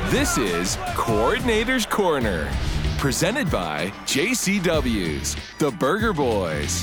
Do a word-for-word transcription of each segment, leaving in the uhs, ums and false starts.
This is Coordinator's Corner, presented by J C W's, the Burger Boys.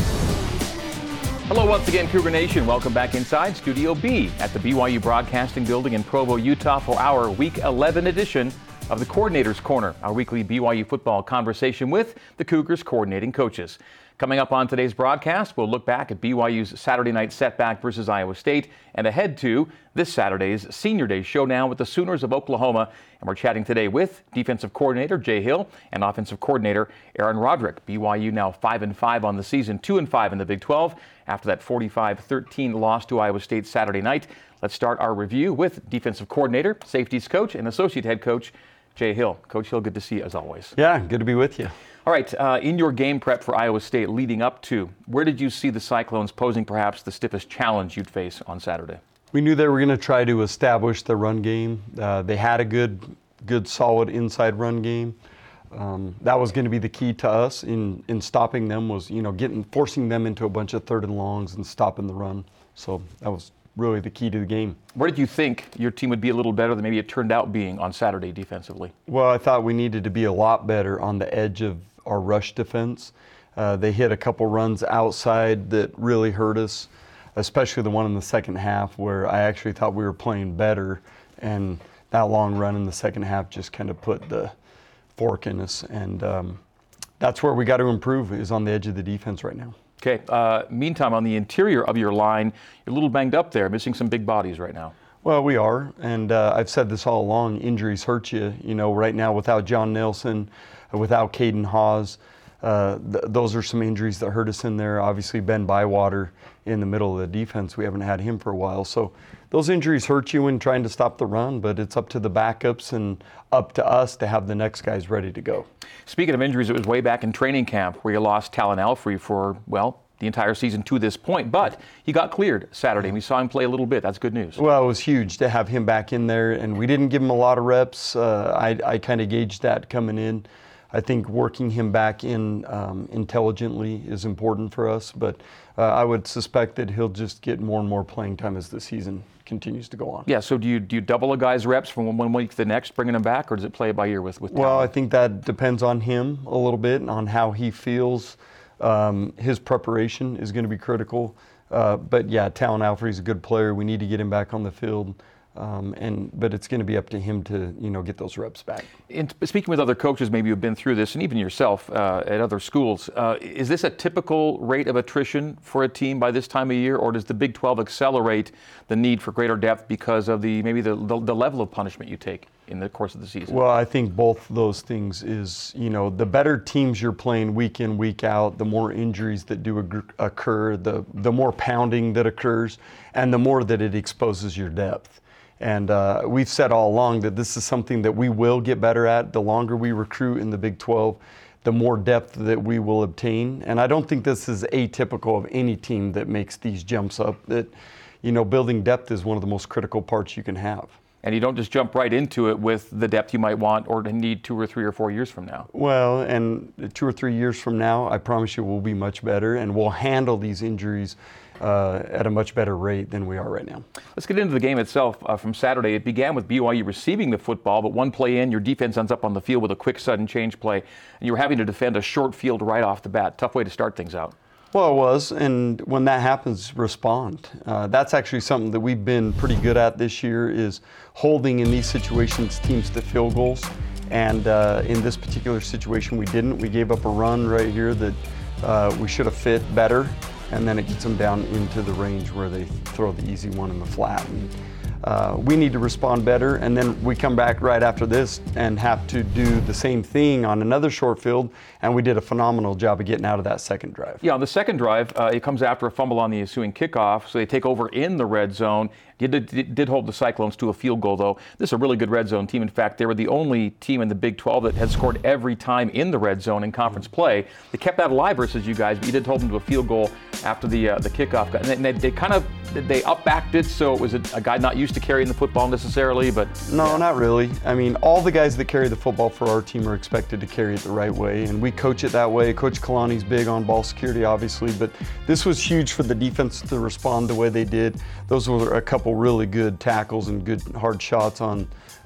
Hello once again, Cougar Nation. Welcome back inside Studio B at the B Y U Broadcasting Building in Provo, Utah for our Week eleven edition of the Coordinator's Corner, our weekly B Y U football conversation with the Cougars coordinating coaches. Coming up on today's broadcast, we'll look back at B Y U's Saturday night setback versus Iowa State and ahead to this Saturday's Senior Day showdown with the Sooners of Oklahoma. And we're chatting today with defensive coordinator Jay Hill and offensive coordinator Aaron Roderick. B Y U now five and five on the season, two and five in the Big twelve after that forty-five thirteen loss to Iowa State Saturday night. Let's start our review with defensive coordinator, safeties coach, and associate head coach Jay Hill. Coach Hill, good to see you as always. Yeah, good to be with you. All right, uh, in your game prep for Iowa State leading up to, where did you see the Cyclones posing perhaps the stiffest challenge you'd face on Saturday? We knew they were going to try to establish the run game. Uh, they had a good, good, solid inside run game. Um, that was going to be the key to us in, in stopping them was, you know, getting forcing them into a bunch of third and longs and stopping the run. So that was really the key to the game. Where did you think your team would be a little better than maybe it turned out being on Saturday defensively? Well, I thought we needed to be a lot better on the edge of our rush defense. Uh, they hit a couple runs outside that really hurt us, especially the one in the second half where I actually thought we were playing better, and that long run in the second half just kind of put the fork in us, and um, that's where we got to improve is on the edge of the defense right now. Okay, uh, meantime, on the interior of your line, you're a little banged up there, missing some big bodies right now. Well, we are, and uh, I've said this all along, injuries hurt you. You know, right now without John Nelson, without Caden Hawes, uh, th- those are some injuries that hurt us in there. Obviously, Ben Bywater in the middle of the defense, we haven't had him for a while. So those injuries hurt you when trying to stop the run, but it's up to the backups and up to us to have the next guys ready to go. Speaking of injuries, it was way back in training camp where you lost Talon Alfrey for, well, the entire season to this point, but he got cleared Saturday, and we saw him play a little bit. That's good news. Well, it was huge to have him back in there, and we didn't give him a lot of reps. Uh, I, I kind of gauged that coming in. I think working him back in um, intelligently is important for us, but uh, I would suspect that he'll just get more and more playing time as the season continues to go on. Yeah, so do you do you double a guy's reps from one week to the next, bringing him back, or does it play it by ear with with Talon? Well, I think that depends on him a little bit, on how he feels. Um, his preparation is going to be critical. Uh, but yeah, Talon Alfrey's a good player. We need to get him back on the field. Um, and but it's going to be up to him to, you know, get those reps back. In speaking with other coaches, maybe you've been through this, and even yourself uh, at other schools, uh, is this a typical rate of attrition for a team by this time of year, or does the Big twelve accelerate the need for greater depth because of the maybe the, the, the level of punishment you take in the course of the season? Well, I think both those things is, you know, the better teams you're playing week in, week out, the more injuries that do ag- occur, the the more pounding that occurs, and the more that it exposes your depth. And uh, we've said all along that this is something that we will get better at. The longer we recruit in the Big twelve, the more depth that we will obtain. And I don't think this is atypical of any team that makes these jumps up. That, you know, building depth is one of the most critical parts you can have. And you don't just jump right into it with the depth you might want or need two or three or four years from now. Well, and two or three years from now, I promise you we'll be much better, and we'll handle these injuries Uh, at a much better rate than we are right now. Let's get into the game itself uh, from Saturday. It began with B Y U receiving the football, but one play in, your defense ends up on the field with a quick sudden change play, and you were having to defend a short field right off the bat. Tough way to start things out. Well, it was, and when that happens, respond. Uh, that's actually something that we've been pretty good at this year, is holding in these situations teams to field goals. And uh, in this particular situation, we didn't. We gave up a run right here that uh, we should have fit better. And then it gets them down into the range where they throw the easy one in the flat. And, uh, we need to respond better, and then we come back right after this and have to do the same thing on another short field, and we did a phenomenal job of getting out of that second drive. Yeah, on the second drive, uh, it comes after a fumble on the ensuing kickoff, so they take over in the red zone. Did, did, did hold the Cyclones to a field goal, though. This is a really good red zone team. In fact, they were the only team in the Big twelve that had scored every time in the red zone in conference play. They kept that alive versus you guys, but you did hold them to a field goal after the uh, the kickoff. And they, they kind of they up-backed it, so it was a, a guy not used to carrying the football necessarily, but no, yeah. Not really. I mean, all the guys that carry the football for our team are expected to carry it the right way, and we coach it that way. Coach Kalani's big on ball security, obviously, but this was huge for the defense to respond the way they did. Those were a couple really good tackles and good hard shots on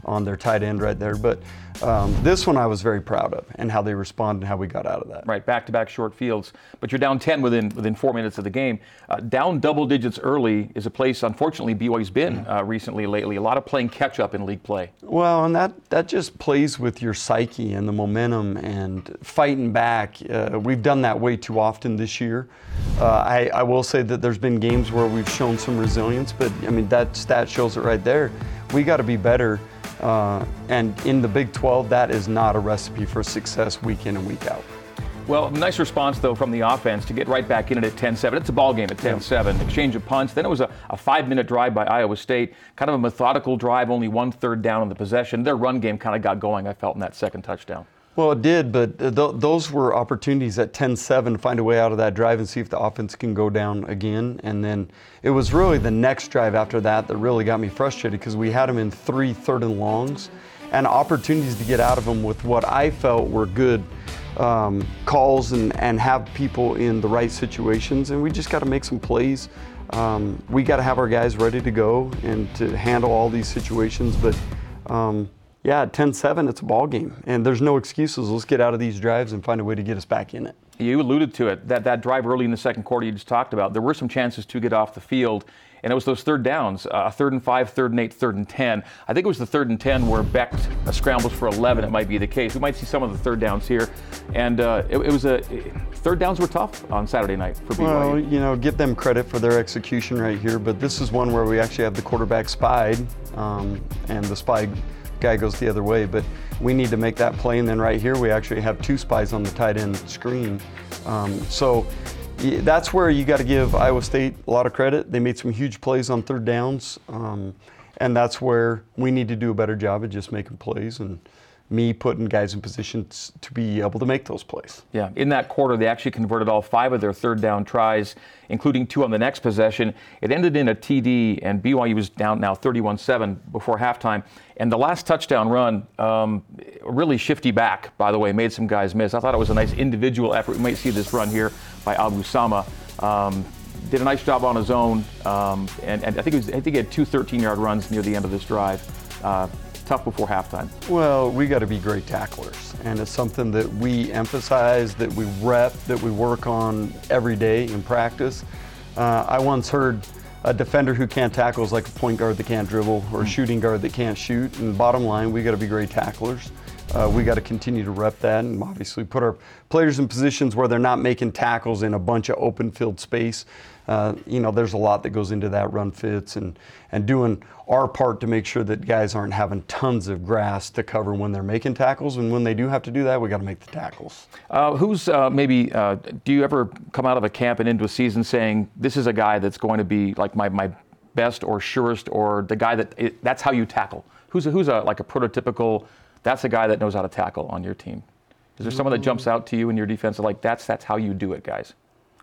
on their tight end right there. But um, this one I was very proud of, and how they responded and how we got out of that. Right, back-to-back short fields. But you're down ten within within four minutes of the game. Uh, down double digits early is a place, unfortunately, B Y U's been uh, recently, lately. A lot of playing catch-up in league play. Well, and that, that just plays with your psyche and the momentum and fighting back. Uh, we've done that way too often this year. Uh, I, I will say that there's been games where we've shown some resilience, but I mean, that stat shows it right there. We got to be better. Uh, and in the Big twelve, that is not a recipe for success week in and week out. Well, nice response, though, from the offense to get right back in it at ten seven. It's a ball game at ten seven. Yeah. Exchange of punts. Then it was a, a five-minute drive by Iowa State. Kind of a methodical drive, only one third down on the possession. Their run game kind of got going, I felt, in that second touchdown. Well, it did, but th- those were opportunities at ten seven to find a way out of that drive and see if the offense can go down again. And then it was really the next drive after that that really got me frustrated, because we had them in three third and longs and opportunities to get out of them with what I felt were good um, calls and, and have people in the right situations. And we just got to make some plays. Um, we got to have our guys ready to go and to handle all these situations. But um, yeah, at ten seven, it's a ball game, and there's no excuses. Let's get out of these drives and find a way to get us back in it. You alluded to it, that, that drive early in the second quarter you just talked about. There were some chances to get off the field, and it was those third downs, uh, third and five, third and eight, third and ten. I think it was the third and ten where Becht uh, scrambles for eleven. It might be the case. We might see some of the third downs here, and uh, it, it was a third downs were tough on Saturday night for B Y U. Well, you know, give them credit for their execution right here, but this is one where we actually have the quarterback spied, um, and the spy guy goes the other way, but we need to make that play. And then right here we actually have two spies on the tight end screen. Um, so that's where you got to give Iowa State a lot of credit. They made some huge plays on third downs, um, and that's where we need to do a better job of just making plays and me putting guys in positions to be able to make those plays. Yeah, in that quarter, they actually converted all five of their third down tries, including two on the next possession. It ended in a T D, and B Y U was down now thirty-one seven before halftime. And the last touchdown run, um, really shifty back, by the way, made some guys miss. I thought it was a nice individual effort. We might see this run here by Abu-Sama. Um, did a nice job on his own, um, and, and I think it was, I think he had two thirteen-yard runs near the end of this drive. Uh, tough before halftime. Well, we got to be great tacklers, and it's something that we emphasize, that we rep, that we work on every day in practice. Uh, I once heard a defender who can't tackle is like a point guard that can't dribble, or a shooting guard that can't shoot. And bottom line, we got to be great tacklers. Uh, we got to continue to rep that, and obviously put our players in positions where they're not making tackles in a bunch of open field space. Uh, you know, there's a lot that goes into that, run fits, and, and doing our part to make sure that guys aren't having tons of grass to cover when they're making tackles. And when they do have to do that, we got to make the tackles. Uh, who's uh, maybe, uh, do you ever come out of a camp and into a season saying, this is a guy that's going to be like my, my best or surest, or the guy that, it, that's how you tackle? Who's a, who's a, like a prototypical, that's a guy that knows how to tackle on your team? Is there someone that jumps out to you in your defense like, that's, that's how you do it, guys?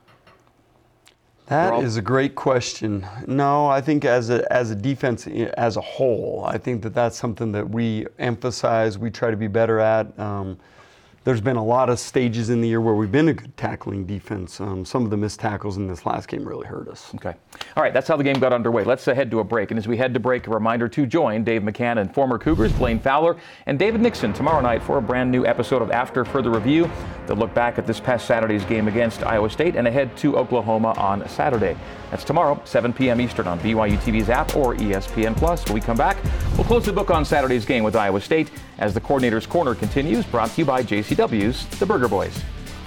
That all... is a great question. No, I think as a as a defense as a whole, I think that that's something that we emphasize, we try to be better at. Um, there's been a lot of stages in the year where we've been a good tackling defense. Um, some of the missed tackles in this last game really hurt us. Okay. All right, that's how the game got underway. Let's uh, head to a break. And as we head to break, a reminder to join Dave McCann and former Cougars Blaine Fowler and David Nixon tomorrow night for a brand new episode of After Further Review. They'll look back at this past Saturday's game against Iowa State and ahead to Oklahoma on Saturday. That's tomorrow, seven p.m. Eastern on B Y U T V's app or E S P N Plus. When we come back, we'll close the book on Saturday's game with Iowa State as the Coordinator's Corner continues, brought to you by J C W's The Burger Boys.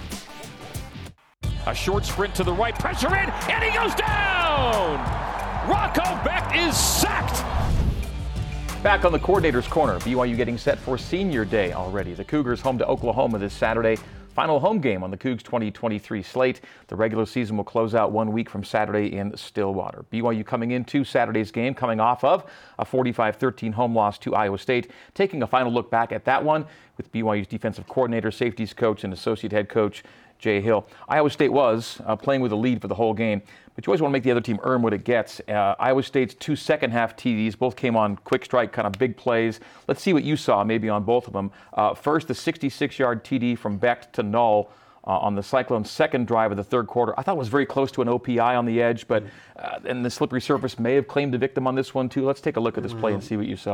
A short sprint to the right, pressure in, and he goes down! Rocco Becht is sacked! Back on the Coordinator's Corner, B Y U getting set for Senior Day already. The Cougars home to Oklahoma this Saturday. Final home game on the Cougs twenty twenty-three slate. The regular season will close out one week from Saturday in Stillwater. B Y U coming into Saturday's game, coming off of a forty-five thirteen home loss to Iowa State. Taking a final look back at that one with B Y U's defensive coordinator, safeties coach, and associate head coach, Jay Hill. Iowa State was uh, playing with a lead for the whole game, but you always want to make the other team earn what it gets. Uh, Iowa State's two second-half T Ds both came on quick strike, kind of big plays. Let's see what you saw maybe on both of them. Uh, first, the sixty-six-yard T D from Becht to Null uh, on the Cyclones' second drive of the third quarter. I thought it was very close to an O P I on the edge, but uh, and the slippery surface may have claimed the victim on this one too. Let's take a look at this play and see what you saw.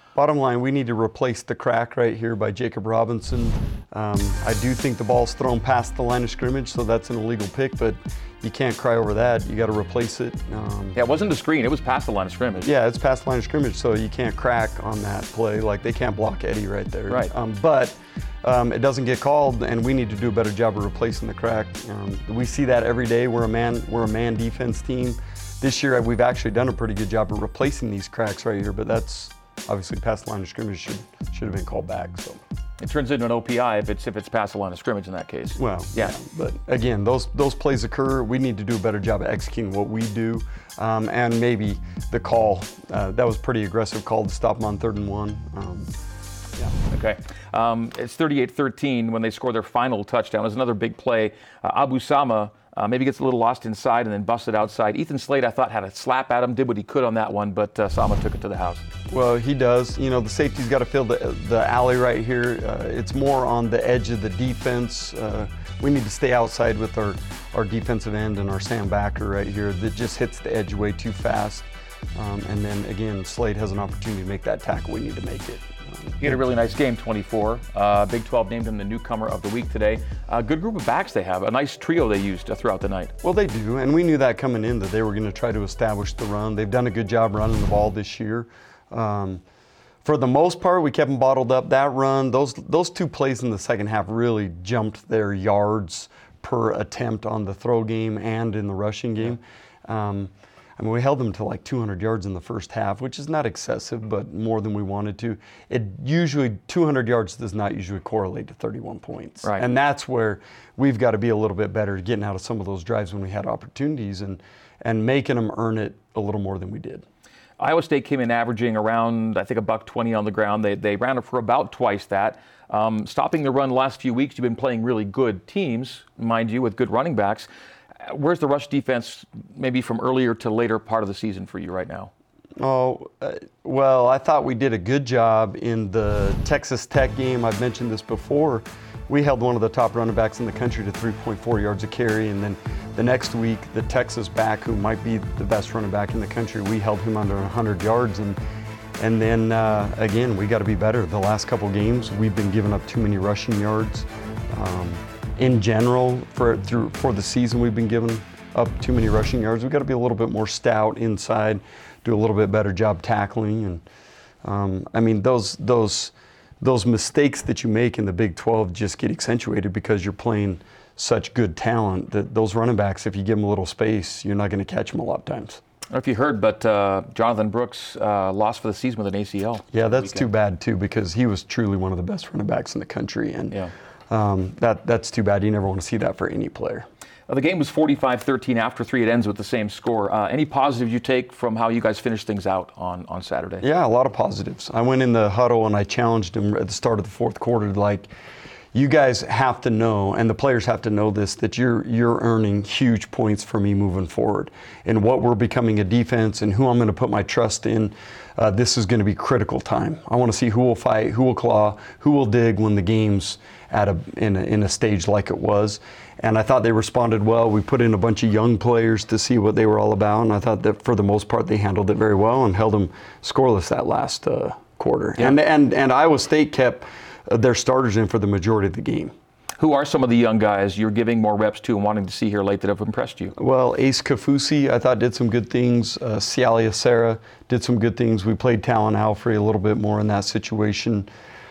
Bottom line, we need to replace the crack right here by Jacob Robinson. Um, I do think the ball's thrown past the line of scrimmage, so that's an illegal pick, but you can't cry over that. You got to replace it. Um, yeah, it wasn't a screen. It was past the line of scrimmage. Yeah, it's past the line of scrimmage, so you can't crack on that play. Like, they can't block Eddie right there. Right. Um, but um, it doesn't get called, and we need to do a better job of replacing the crack. Um, we see that every day. We're a man, we're a man defense team. This year, we've actually done a pretty good job of replacing these cracks right here, but that's obviously past the line of scrimmage should should have been called back. So it turns into an O P I if it's if it's past the line of scrimmage in that case. Well, yeah. yeah. But again, those those plays occur. We need to do a better job of executing what we do, um, and maybe the call uh, that was pretty aggressive call to stop them on third and one. Um, yeah. Okay. Um, it's thirty-eight thirteen when they score their final touchdown. It was another big play. Uh, Abu Sama uh, maybe gets a little lost inside and then busted outside. Ethan Slade, I thought, had a slap at him, did what he could on that one, but uh, Sama took it to the house. Well, he does. You know, the safety's got to fill the, the alley right here. Uh, it's more on the edge of the defense. Uh, we need to stay outside with our, our defensive end and our Sam Backer right here that just hits the edge way too fast. Um, and then, again, Slade has an opportunity to make that tackle. We need to make it. Um, he had a really nice game, twenty-four. Uh, Big twelve named him the newcomer of the week today. A uh, good group of backs they have. A nice trio they used uh, throughout the night. Well, they do, and we knew that coming in that they were going to try to establish the run. They've done a good job running the ball this year. Um, for the most part, we kept them bottled up. That run, those those two plays in the second half really jumped their yards per attempt on the throw game and in the rushing game. Um, I mean, we held them to like two hundred yards in the first half, which is not excessive, but more than we wanted to. It usually, two hundred yards does not usually correlate to thirty-one points. Right. And that's where we've got to be a little bit better at getting out of some of those drives when we had opportunities and, and making them earn it a little more than we did. Iowa State came in averaging around, I think, a buck twenty on the ground. They, they ran it for about twice that. Um, stopping the run the last few weeks, you've been playing really good teams, mind you, with good running backs. Where's the rush defense maybe from earlier to later part of the season for you right now? Oh, uh, well, I thought we did a good job in the Texas Tech game. I've mentioned this before. We held one of the top running backs in the country to three point four yards a carry, and then the next week, the Texas back, who might be the best running back in the country, we held him under one hundred yards, and and then uh, again, we got to be better. The last couple games, we've been giving up too many rushing yards. Um, in general, for through for the season, we've been giving up too many rushing yards. We've got to be a little bit more stout inside, do a little bit better job tackling, and um, I mean those those. Those mistakes that you make in the Big twelve just get accentuated because you're playing such good talent that those running backs, if you give them a little space, you're not going to catch them a lot of times. I don't know if you heard, but uh, Jonathan Brooks uh, lost for the season with an A C L. Yeah, that's too bad too, because he was truly one of the best running backs in the country, and yeah. um, that that's too bad. You never want to see that for any player. Uh, the game was forty-five thirteen after three. It ends with the same score. Uh, any positives you take from how you guys finished things out on, on Saturday? Yeah, a lot of positives. I went in the huddle and I challenged him at the start of the fourth quarter, like, you guys have to know, and the players have to know this, that you're you're earning huge points for me moving forward. And what we're becoming a defense and who I'm going to put my trust in, uh, this is going to be critical time. I want to see who will fight, who will claw, who will dig when the game's at a in a, in a stage like it was. And I thought they responded well. We put in a bunch of young players to see what they were all about, and I thought that for the most part they handled it very well and held them scoreless that last uh, quarter. Yeah. And, and, and Iowa State kept their starters in for the majority of the game. Who are some of the young guys you're giving more reps to and wanting to see here late that have impressed you? Well, Ace Kafusi, I thought, did some good things. Uh, Sialia Sarah did some good things. We played Talon Alfrey a little bit more in that situation.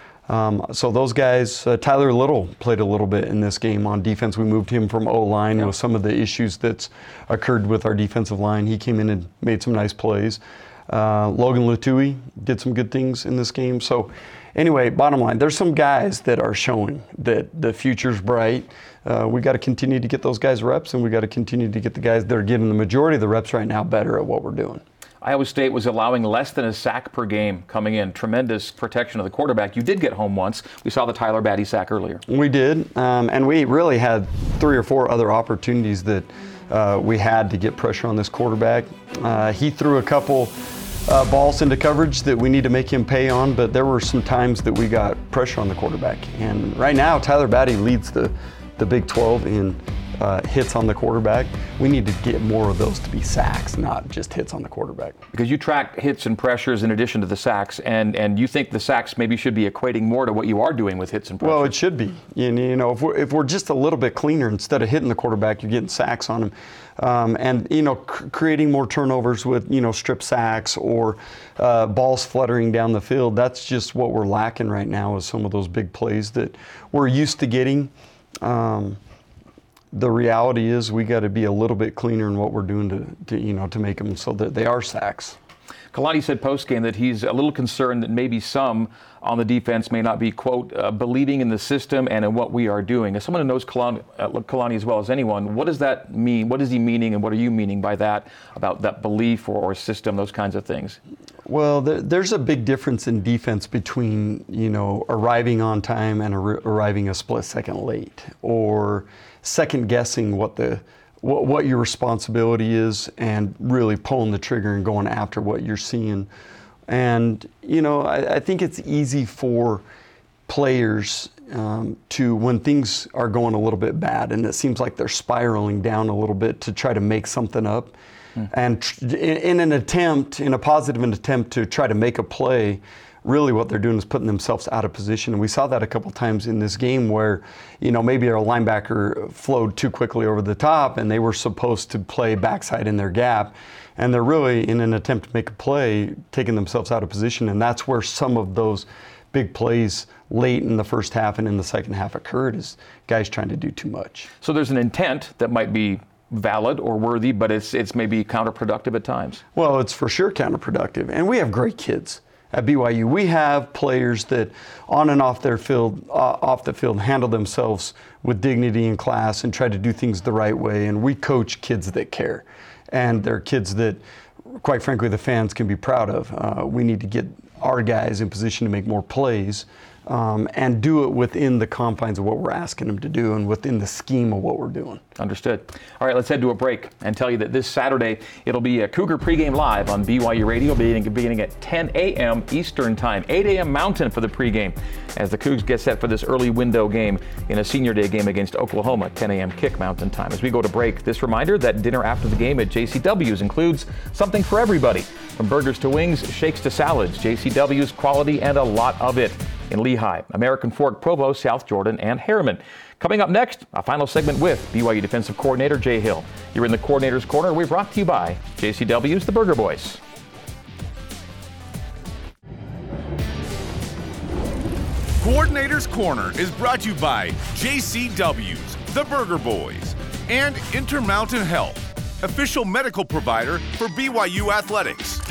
Um, so those guys, uh, Tyler Little played a little bit in this game on defense. We moved him from O-line yeah. with some of the issues that's occurred with our defensive line. He came in and made some nice plays. Uh, Logan Latui did some good things in this game. So anyway, bottom line, there's some guys that are showing that the future's bright. Uh, we got to continue to get those guys reps, and we got to continue to get the guys that are getting the majority of the reps right now better at what we're doing. Iowa State was allowing less than a sack per game coming in. Tremendous protection of the quarterback. You did get home once. We saw the Tyler Batty sack earlier. We did, um, and we really had three or four other opportunities that uh, we had to get pressure on this quarterback. Uh, he threw a couple uh, balls into coverage that we need to make him pay on, but there were some times that we got pressure on the quarterback. And right now, Tyler Batty leads the, the Big twelve in uh, hits on the quarterback. We need to get more of those to be sacks, not just hits on the quarterback. Because you track hits and pressures in addition to the sacks, and, and you think the sacks maybe should be equating more to what you are doing with hits and pressures. Well, it should be. You know, if we're, if we're just a little bit cleaner, instead of hitting the quarterback, you're getting sacks on him. Um, and, you know, c- creating more turnovers with, you know, strip sacks or uh, balls fluttering down the field. That's just what we're lacking right now is some of those big plays that we're used to getting. Um, the reality is we got to be a little bit cleaner in what we're doing to, to, you know, to make them so that they are sacks. Kalani said post-game that he's a little concerned that maybe some on the defense may not be, quote, uh, believing in the system and in what we are doing. As someone who knows Kalani, uh, Kalani as well as anyone, what does that mean? What is he meaning, and what are you meaning by that, about that belief or, or system, those kinds of things? Well, there, there's a big difference in defense between, you know, arriving on time and ar- arriving a split second late, or second guessing what the what, what your responsibility is and really pulling the trigger and going after what you're seeing. And, you know, I, I think it's easy for players um, to, when things are going a little bit bad and it seems like they're spiraling down a little bit, to try to make something up. Mm. And tr- in, in an attempt, in a positive attempt to try to make a play, really what they're doing is putting themselves out of position. And we saw that a couple times in this game where, you know, maybe our linebacker flowed too quickly over the top and they were supposed to play backside in their gap. And they're really, in an attempt to make a play, taking themselves out of position. And that's where some of those big plays late in the first half and in the second half occurred, is guys trying to do too much. So there's an intent that might be valid or worthy, but it's it's maybe counterproductive at times. Well, it's for sure counterproductive. And we have great kids at B Y U. We have players that on and off their field, uh, off the field, handle themselves with dignity and class and try to do things the right way. And we coach kids that care. And they're kids that, quite frankly, the fans can be proud of. Uh, we need to get our guys in position to make more plays um, and do it within the confines of what we're asking them to do and within the scheme of what we're doing. Understood. All right, let's head to a break and tell you that this Saturday it'll be a Cougar pregame live on B Y U Radio, beginning, beginning at ten a.m. Eastern Time, eight a.m. Mountain for the pregame, as the Cougs get set for this early window game in a Senior Day game against Oklahoma, ten a.m. kick Mountain Time. As we go to break, this reminder that dinner after the game at J C W's includes something for everybody, from burgers to wings, shakes to salads. J C W's, quality and a lot of it in Lehigh, American Fork, Provo, South Jordan, and Harriman. Coming up next, a final segment with B Y U defensive coordinator Jay Hill. You're in the Coordinator's Corner. We're brought to you by J C W's, the Burger Boys. Coordinator's Corner is brought to you by J C W's, the Burger Boys, and Intermountain Health, official medical provider for B Y U Athletics.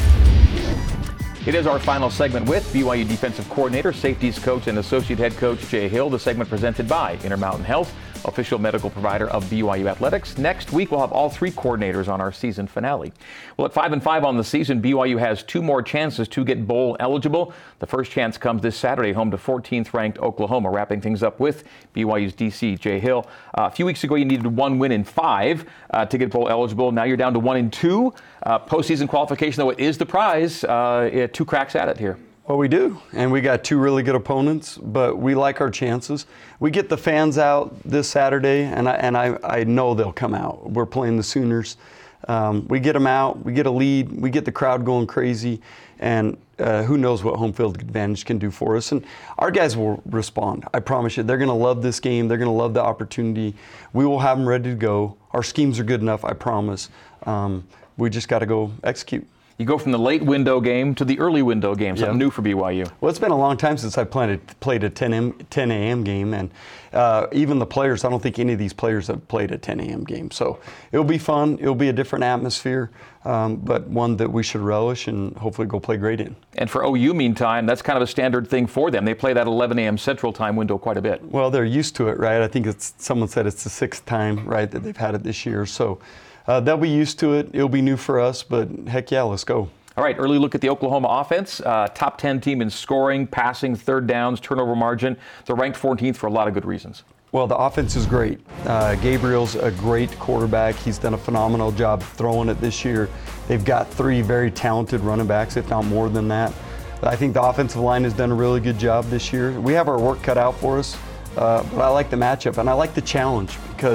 It is our final segment with B Y U defensive coordinator, safeties coach, and associate head coach Jay Hill. The segment presented by Intermountain Health, official medical provider of B Y U Athletics. Next week, we'll have all three coordinators on our season finale. Well, at five and five on the season, B Y U has two more chances to get bowl eligible. The first chance comes this Saturday, home to fourteenth ranked Oklahoma. Wrapping things up with B Y U's D C, Jay Hill. Uh, a few weeks ago, you needed one win in five uh, to get bowl eligible. Now you're down to one in two. Uh, postseason qualification, though, it is the prize. Uh, two cracks at it here. Well, we do, and we got two really good opponents, but we like our chances. We get the fans out this Saturday, and I, and I, I know they'll come out. We're playing the Sooners. Um, we get them out, we get a lead, we get the crowd going crazy, and uh, who knows what home field advantage can do for us. And our guys will respond, I promise you. They're going to love this game. They're going to love the opportunity. We will have them ready to go. Our schemes are good enough, I promise. Um, we just got to go execute. You go from the late window game to the early window game, something yeah. new for B Y U. Well, it's been a long time since I played, played a ten a.m. game, and uh, even the players, I don't think any of these players have played a ten a.m. game. So it'll be fun. It'll be a different atmosphere, um, but one that we should relish and hopefully go play great in. And for O U, meantime, that's kind of a standard thing for them. They play that eleven a.m. Central Time window quite a bit. Well, they're used to it, right? I think it's someone said it's the sixth time, right, that they've had it this year. So uh, they'll be used to it. It'll be new for us, but heck yeah, let's go. All right, early look at the Oklahoma offense. Uh, top ten team in scoring, passing, third downs, turnover margin. They're ranked fourteenth for a lot of good reasons. Well, the offense is great. Uh, Gabriel's a great quarterback. He's done a phenomenal job throwing it this year. They've got three very talented running backs, if not more than that. I think the offensive line has done a really good job this year. We have our work cut out for us, uh, but I like the matchup, and I like the challenge because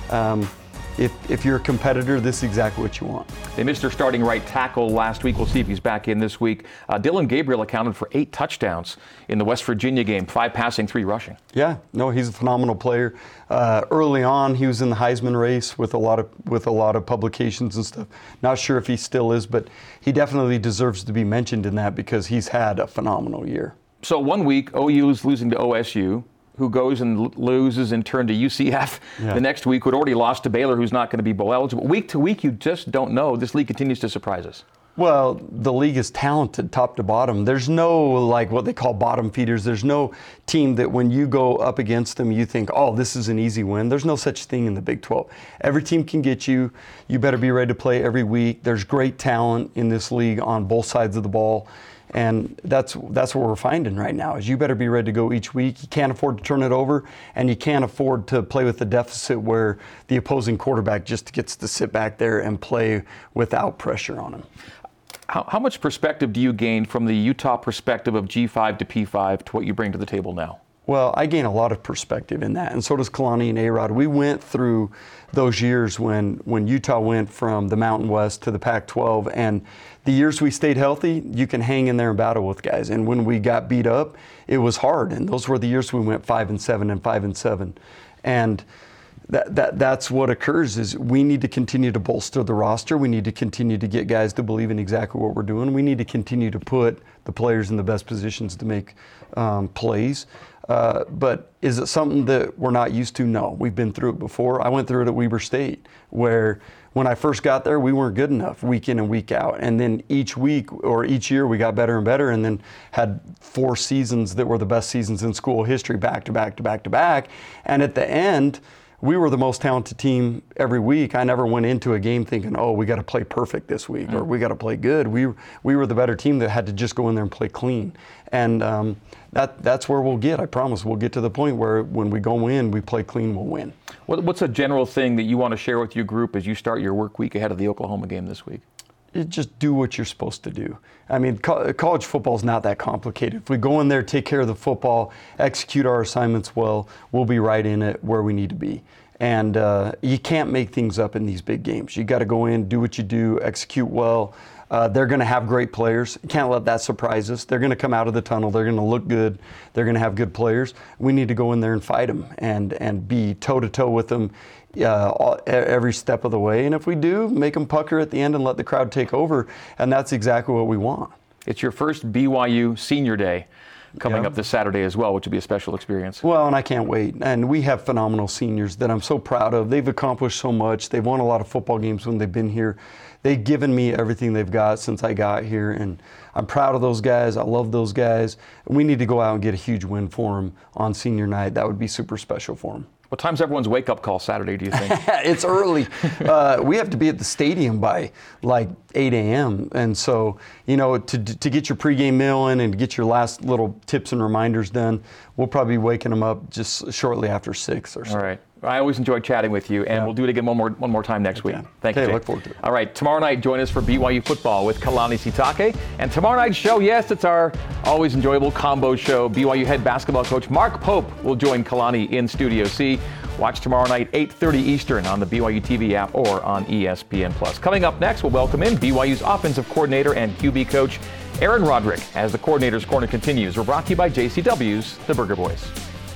Um, If, if you're a competitor, this is exactly what you want. They missed their starting right tackle last week. We'll see if he's back in this week. Uh, Dylan Gabriel accounted for eight touchdowns in the West Virginia game, five passing, three rushing. Yeah, no, he's a phenomenal player. Uh, early on, he was in the Heisman race with a lot of with a lot of publications and stuff. Not sure if he still is, but he definitely deserves to be mentioned in that because he's had a phenomenal year. So one week, O U is losing to O S U, who goes and l- loses in turn to U C F Yeah. the next week, who had already lost to Baylor, who's not going to be bowl eligible. Week to week, you just don't know. This league continues to surprise us. Well, the league is talented top to bottom. There's no, like, what they call bottom feeders. There's no team that when you go up against them, you think, oh, this is an easy win. There's no such thing in the Big twelve. Every team can get you. You better be ready to play every week. There's great talent in this league on both sides of the ball. And that's that's what we're finding right now is you better be ready to go each week. You can't afford to turn it over, and you can't afford to play with the deficit where the opposing quarterback just gets to sit back there and play without pressure on him. How, how much perspective do you gain from the Utah perspective of G five to P five to what you bring to the table now? Well, I gain a lot of perspective in that, and so does Kalani and A-Rod. We went through those years when, when Utah went from the Mountain West to the Pac twelve, and the years we stayed healthy, you can hang in there and battle with guys. And when we got beat up, it was hard, and those were the years we went five and seven and five and seven. And that, that that's what occurs is we need to continue to bolster the roster. We need to continue to get guys to believe in exactly what we're doing. We need to continue to put the players in the best positions to make um, plays. Uh, but is it something that we're not used to? No. We've been through it before. I went through it at Weber State, where when I first got there, we weren't good enough week in and week out. And then each week or each year, we got better and better, and then had four seasons that were the best seasons in school history, back to back to back to back. And at the end, we were the most talented team every week. I never went into a game thinking, oh, we got to play perfect this week, or we got to play good. We we were the better team that had to just go in there and play clean. And um, that that's where we'll get. I promise we'll get to the point where when we go in, we play clean, we'll win. What, what's a general thing that you want to share with your group as you start your work week ahead of the Oklahoma game this week? You just do what you're supposed to do. I mean, co- college football is not that complicated. If we go in there, take care of the football, execute our assignments well, we'll be right in it where we need to be. And uh, you can't make things up in these big games. You got to go in, do what you do, execute well. Uh, they're going to have great players. You can't let that surprise us. They're going to come out of the tunnel. They're going to look good. They're going to have good players. We need to go in there and fight them and, and be toe-to-toe with them uh, all, every step of the way. And if we do, make them pucker at the end and let the crowd take over. And that's exactly what we want. It's your first B Y U Senior Day coming Yeah. up this Saturday as well, which will be a special experience. Well, and I can't wait. And we have phenomenal seniors that I'm so proud of. They've accomplished so much. They've won a lot of football games when they've been here. They've given me everything they've got since I got here, and I'm proud of those guys. I love those guys. We need to go out and get a huge win for them on senior night. That would be super special for them. What time's everyone's wake-up call Saturday, do you think? It's early. Uh, we have to be at the stadium by like eight a.m. And so, you know, to to get your pregame meal in and to get your last little tips and reminders done, we'll probably be waking them up just shortly after six or so. All right. I always enjoy chatting with you, and Yeah. we'll do it again one more one more time next Okay. week. Thank Okay, you, Jay. look forward to it. All right, tomorrow night, join us for B Y U football with Kalani Sitake. And tomorrow night's show, yes, it's our always enjoyable combo show. B Y U head basketball coach Mark Pope will join Kalani in Studio C. Watch tomorrow night, eight thirty Eastern on the B Y U T V app or on E S P N Plus. Coming up next, we'll welcome in B Y U's offensive coordinator and Q B coach Aaron Roderick as the Coordinator's Corner continues. We're brought to you by J C W's The Burger Boys.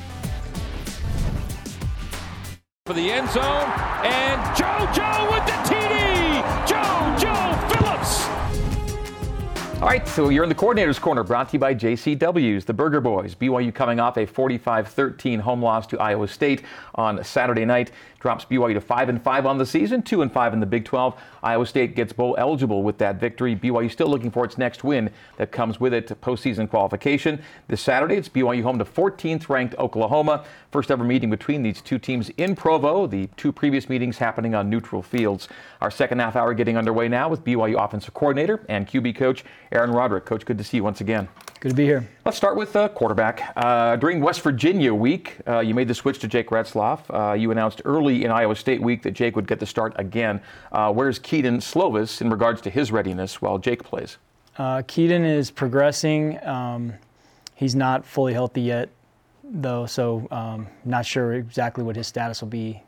For the end zone, and JoJo with the T D! JoJo Phillips! All right, so you're in the Coordinator's Corner, brought to you by J C W's, the Burger Boys. B Y U coming off a forty-five thirteen home loss to Iowa State on Saturday night. Drops B Y U to five and five on the season, two and five in the Big twelve. Iowa State gets bowl eligible with that victory. B Y U still looking for its next win that comes with it, postseason qualification. This Saturday, it's B Y U home to fourteenth ranked Oklahoma. First ever meeting between these two teams in Provo. The two previous meetings happening on neutral fields. Our second half hour getting underway now with B Y U offensive coordinator and Q B coach Aaron Roderick. Coach, good to see you once again. Good to be here. Let's start with uh, quarterback. Uh, during West Virginia week, uh, you made the switch to Jake Retzlaff. Uh, you announced early in Iowa State week that Jake would get the start again. Uh, where's Keaton Slovis in regards to his readiness while Jake plays? Uh, Keaton is progressing. Um, he's not fully healthy yet, though, so um, not sure exactly what his status will be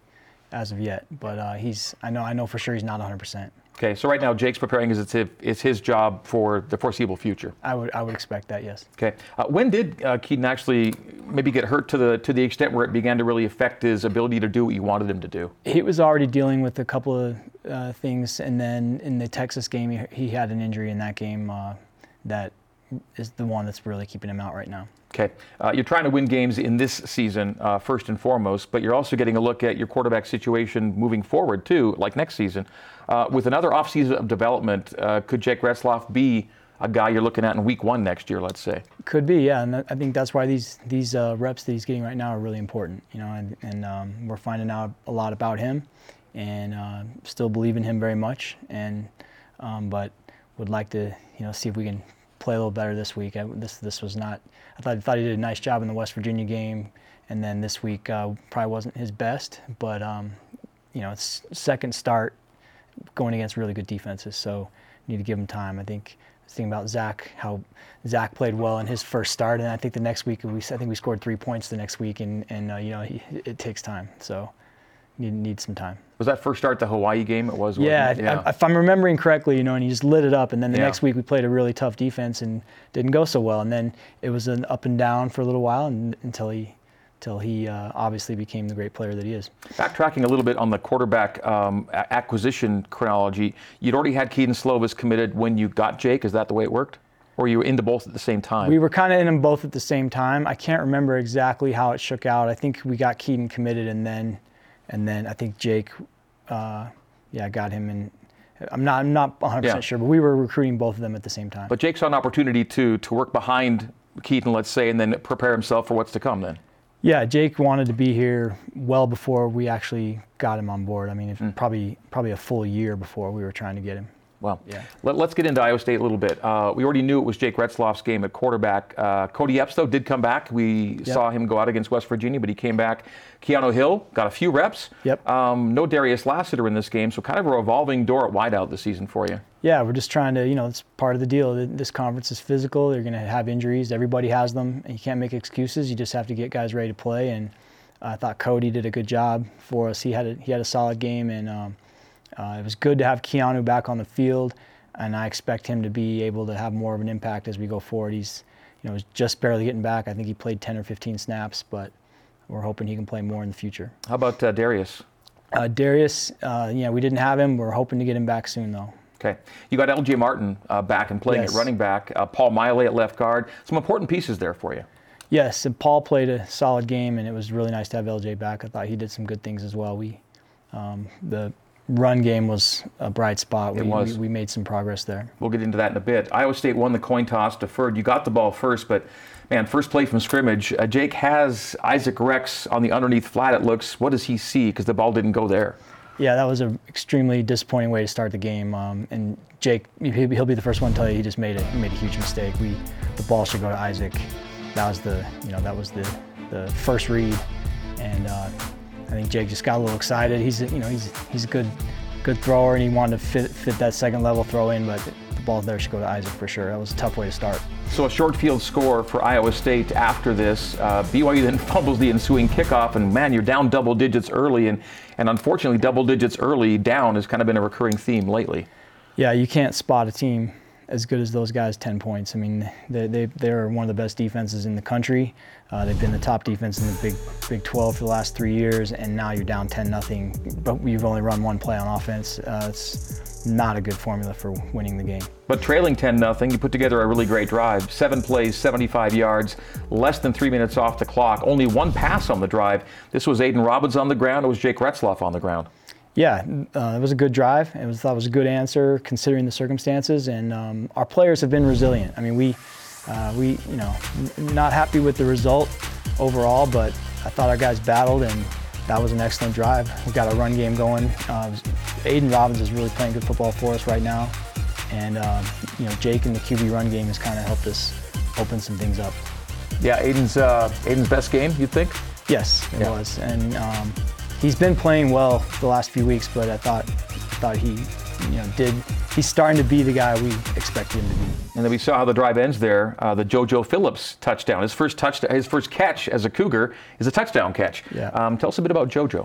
as of yet. But uh, he's, I know, I know for sure he's not one hundred percent. Okay, so right now Jake's preparing as it's his, it's his job for the foreseeable future. I would, I would expect that, yes. Okay, uh, when did uh, Keaton actually maybe get hurt to the to the extent where it began to really affect his ability to do what you wanted him to do? He was already dealing with a couple of uh, things, and then in the Texas game, he, he had an injury in that game uh, that is the one that's really keeping him out right now. Okay, uh, you're trying to win games in this season uh, first and foremost, but you're also getting a look at your quarterback situation moving forward too, like next season. Uh, with another offseason of development, uh, could Jake Retzlaff be a guy you're looking at in week one next year, let's say? Could be, yeah, and I think that's why these these uh, reps that he's getting right now are really important. You know, and, and um, we're finding out a lot about him, and uh, still believe in him very much. And um, but would like to, you know, see if we can play a little better this week. I, this this was not. I thought thought he did a nice job in the West Virginia game, and then this week uh, probably wasn't his best. But um, you know, it's second start going against really good defenses, so need to give him time. I think I was thinking about Zach, how Zach played well in his first start, and I think the next week we I think we scored three points the next week, and and uh, you know he, it takes time, so need need some time. Was that first start the Hawaii game? It was. Yeah, it? yeah. I, if I'm remembering correctly, you know, and he just lit it up, and then the yeah. next week we played a really tough defense and didn't go so well, and then it was an up and down for a little while, and until he. Until he uh, obviously became the great player that he is. Backtracking a little bit on the quarterback um, acquisition chronology, you'd already had Kedon Slovis committed when you got Jake. Is that the way it worked? Or you were into both at the same time? We were kind of in them both at the same time. I can't remember exactly how it shook out. I think we got Kedon committed, and then, and then I think Jake, uh, yeah, got him in. I'm not, I'm not one hundred percent yeah. sure, but we were recruiting both of them at the same time. But Jake saw an opportunity to to work behind Kedon, let's say, and then prepare himself for what's to come. Then. Yeah, Jake wanted to be here well before we actually got him on board. I mean, mm. probably probably a full year before we were trying to get him. Well, yeah. Let, let's get into Iowa State a little bit. Uh, we already knew it was Jake Retzlaff's game at quarterback. Uh, Cody Epps, though, did come back. We yep. saw him go out against West Virginia, but he came back. Keanu Hill got a few reps. Yep. Um, no Darius Lassiter in this game, so kind of a revolving door at wideout this season for you. Yeah, we're just trying to, you know, it's part of the deal. This conference is physical. They're going to have injuries. Everybody has them. And you can't make excuses. You just have to get guys ready to play. And I thought Cody did a good job for us. He had a, he had a solid game, and um, uh, it was good to have Keanu back on the field. And I expect him to be able to have more of an impact as we go forward. He's, you know, just barely getting back. I think he played ten or fifteen snaps, but we're hoping he can play more in the future. How about uh, Darius? Uh, Darius, uh, yeah, we didn't have him. We're hoping to get him back soon, though. Okay. You got L J Martin uh, back and playing yes. at running back. Uh, Paul Miley at left guard. Some important pieces there for you. Yes, and Paul played a solid game, and it was really nice to have L J back. I thought he did some good things as well. We, um, the run game was a bright spot. It we, was. We, we made some progress there. We'll get into that in a bit. Iowa State won the coin toss, deferred. You got the ball first, but man, first play from scrimmage. Uh, Jake has Isaac Rex on the underneath flat, it looks. What does he see? Because the ball didn't go there. Yeah, that was an extremely disappointing way to start the game. Um, and Jake, he'll be the first one to tell you he just made it. He made a huge mistake. We, the ball should go to Isaac. That was the, you know, that was the, the first read, and uh, I think Jake just got a little excited. He's, a, you know, he's he's a good, good thrower, and he wanted to fit fit that second level throw in, but the ball there should go to Isaac for sure. That was a tough way to start. So a short field score for Iowa State after this. Uh, B Y U then fumbles the ensuing kickoff, and man, you're down double digits early, and and unfortunately, double digits early down has kind of been a recurring theme lately. Yeah, you can't spot a team as good as those guys, ten points. I mean, they, they, they're one of the best defenses in the country. Uh, they've been the top defense in the Big Big twelve for the last three years, and now you're down ten nothing, but you've only run one play on offense. Uh, it's not a good formula for winning the game. But trailing ten nothing, you put together a really great drive. Seven plays, seventy-five yards, less than three minutes off the clock, only one pass on the drive. This was Aiden Robbins on the ground, it was Jake Retzlaff on the ground. Yeah, uh, it was a good drive. It was, thought it was a good answer considering the circumstances, and um, our players have been resilient. I mean, we, uh, we, you know, n- not happy with the result overall, but I thought our guys battled, and that was an excellent drive. We got a run game going. Uh, Aiden Robbins is really playing good football for us right now, and uh, you know, Jake and the Q B run game has kind of helped us open some things up. Yeah, Aiden's uh, Aiden's best game, you'd think? Yes, it yeah. was, and. Um, He's been playing well the last few weeks, but I thought, I thought he, you know, did. He's starting to be the guy we expected him to be. And then we saw how the drive ends there. Uh, the JoJo Phillips touchdown. His first touch, his first catch as a Cougar is a touchdown catch. Yeah. Um, tell us a bit about JoJo.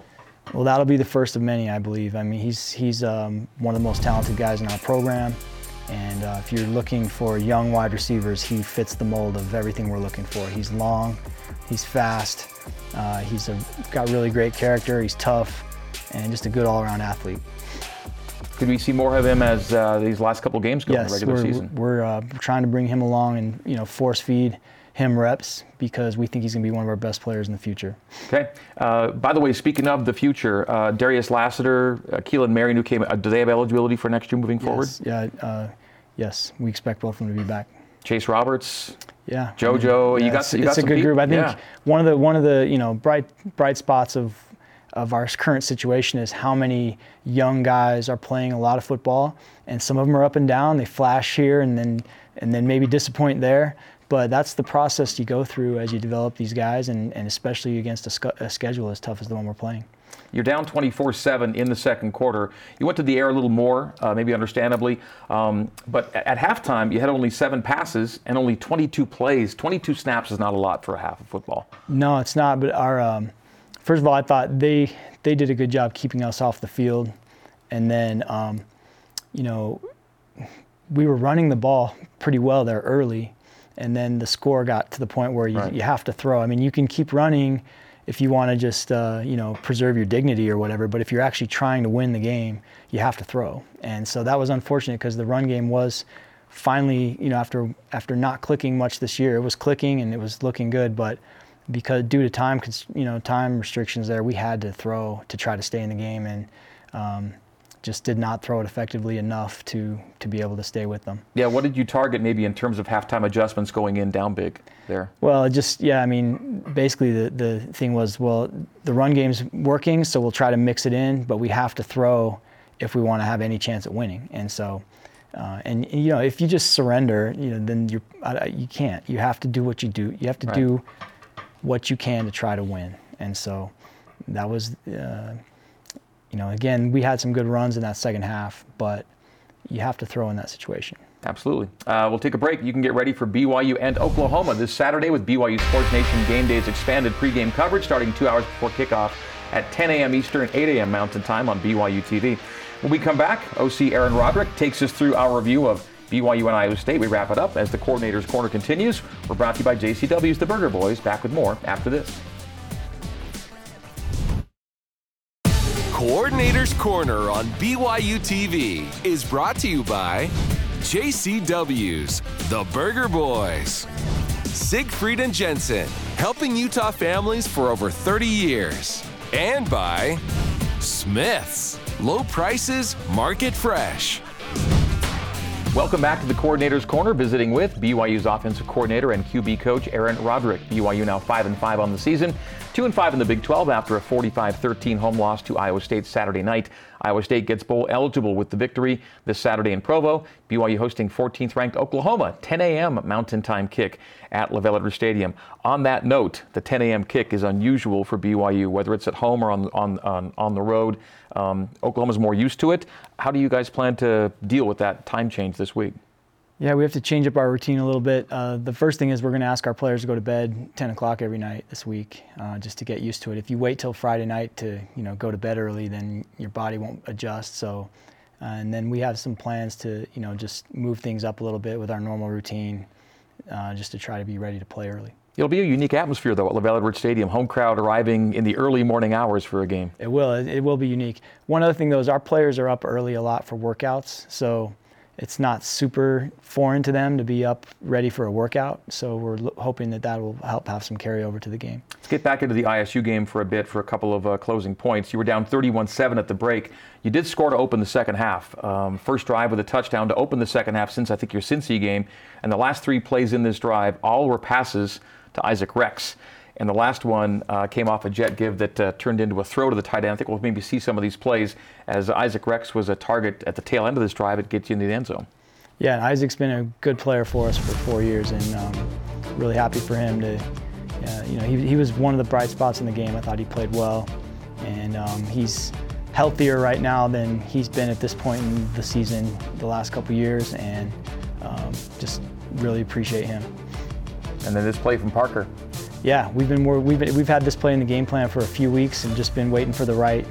Well, that'll be the first of many, I believe. I mean, he's he's um, one of the most talented guys in our program, and uh, if you're looking for young wide receivers, he fits the mold of everything we're looking for. He's long, he's fast, uh, he's a, got really great character, he's tough, and just a good all-around athlete. Could we see more of him as uh, these last couple games go yes, in the regular we're, season? we're uh, trying to bring him along and you know force feed him reps because we think he's going to be one of our best players in the future. Okay. Uh, by the way, speaking of the future, uh, Darius Lassiter, uh, Keelan Marion, who came, uh, do they have eligibility for next year moving yes, forward? Yeah. Uh, yes, we expect both of them to be back. Chase Roberts. Yeah. JoJo. I mean, you got. It's, You got it's a some good people? group. I think yeah. one of the one of the you know bright bright spots of of our current situation is how many young guys are playing a lot of football, and some of them are up and down. They flash here and then and then maybe disappoint there. But that's the process you go through as you develop these guys, and, and especially against a, sc- a schedule as tough as the one we're playing. You're down twenty-four seven in the second quarter. You went to the air a little more, uh, maybe understandably, um, but at, at halftime you had only seven passes and only twenty-two plays. twenty-two snaps is not a lot for a half of football. No, it's not. But our um, first of all, I thought they they did a good job keeping us off the field, and then um, you know we were running the ball pretty well there early. And then the score got to the point where you, right. you have to throw. I mean, you can keep running if you want to just, uh, you know, preserve your dignity or whatever, but if you're actually trying to win the game, you have to throw. And so that was unfortunate because the run game was finally, you know, after after not clicking much this year, it was clicking and it was looking good, but because due to time, you know, time restrictions there, we had to throw to try to stay in the game, and um, just did not throw it effectively enough to to be able to stay with them. Yeah, what did you target maybe in terms of halftime adjustments going in down big there? Well, just, yeah, I mean, basically the, the thing was, well, the run game's working, so we'll try to mix it in, but we have to throw if we want to have any chance at winning. And so, uh, and, you know, if you just surrender, you know, then you're, uh, you can't. You have to do what you do. You have to right. do what you can to try to win. And so that was, uh, you know, again, we had some good runs in that second half, but you have to throw in that situation. Absolutely. Uh, we'll take a break. You can get ready for B Y U and Oklahoma this Saturday with B Y U Sports Nation Game Day's expanded pregame coverage starting two hours before kickoff at ten a.m. Eastern, eight a.m. Mountain Time on B Y U T V. When we come back, O C Aaron Roderick takes us through our review of B Y U and Iowa State. We wrap it up as the Coordinator's Corner continues. We're brought to you by J C W's The Burger Boys. Back with more after this. Coordinator's Corner on B Y U T V is brought to you by J C W's The Burger Boys, Siegfried and Jensen, helping Utah families for over thirty years, and by Smith's, low prices, market fresh. Welcome back to the Coordinator's Corner, visiting with B Y U's offensive coordinator and Q B coach Aaron Roderick. B Y U now five and five on the season, two and five in the Big twelve after a forty-five thirteen home loss to Iowa State Saturday night. Iowa State gets bowl eligible with the victory this Saturday in Provo. B Y U hosting fourteenth ranked Oklahoma, ten a.m. Mountain Time kick at LaVell Edwards Stadium. On that note, the ten a.m. kick is unusual for B Y U, whether it's at home or on on on, on the road. Um, Oklahoma's more used to it. How do you guys plan to deal with that time change this week? Yeah, we have to change up our routine a little bit. Uh, the first thing is we're going to ask our players to go to bed ten o'clock every night this week, uh, just to get used to it. If you wait till Friday night to, you know, go to bed early, then your body won't adjust. So, uh, and then we have some plans to, you know, just move things up a little bit with our normal routine, uh, just to try to be ready to play early. It'll be a unique atmosphere, though, at LaVell Edwards Stadium. Home crowd arriving in the early morning hours for a game. It will. It will be unique. One other thing, though, is our players are up early a lot for workouts, so it's not super foreign to them to be up ready for a workout. So we're lo- hoping that that will help have some carryover to the game. Let's get back into the I S U game for a bit for a couple of uh, closing points. You were down thirty-one seven at the break. You did score to open the second half. Um, first drive with a touchdown to open the second half since, I think, your Cincy game. And the last three plays in this drive, all were passes to Isaac Rex. And the last one uh, came off a jet give that uh, turned into a throw to the tight end. I think we'll maybe see some of these plays as Isaac Rex was a target at the tail end of this drive. It gets you into the end zone. Yeah, and Isaac's been a good player for us for four years, and um, really happy for him to, uh, you know, he, he was one of the bright spots in the game. I thought he played well, and um, he's healthier right now than he's been at this point in the season the last couple years, and um, just really appreciate him. And then this play from Parker. Yeah, we've been more, we've been, we've had this play in the game plan for a few weeks and just been waiting for the right